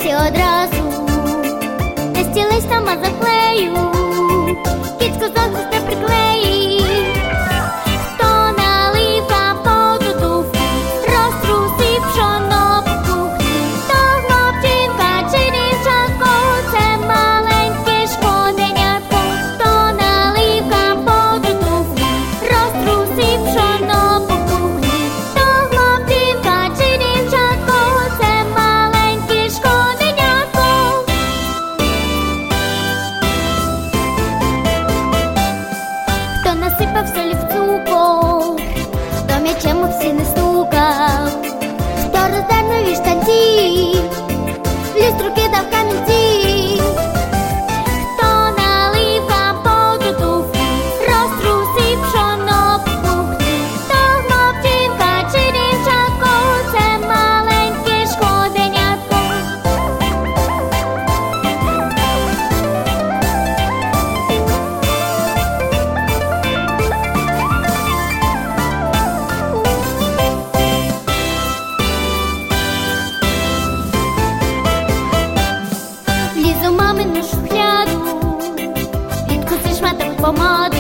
всі одразу, не стілись там, а заклею, кицьку за хвоста приклеїв. Хто налив компоту туфлі, розтрусив пшоно по кухні, то хлопчинка чи дівчатко, це маленьке шкоденятко. Хто налив компоту туфлі, розтрусив пшоно по кухні, то хлопчинка чи дівчатко, це маленьке шкоденятко. Хто насипав солі в цукор, хто м'ячем у всі не стукав, хто роздер нові штанці, в люстру кидав камінці. Хто налив компоту туфлі, розтрусив пшоно по кухні, то хлопчинка чи дівчатко, це маленьке шкоденятко. Лізу мамину шухляду, відкуси шматок помади.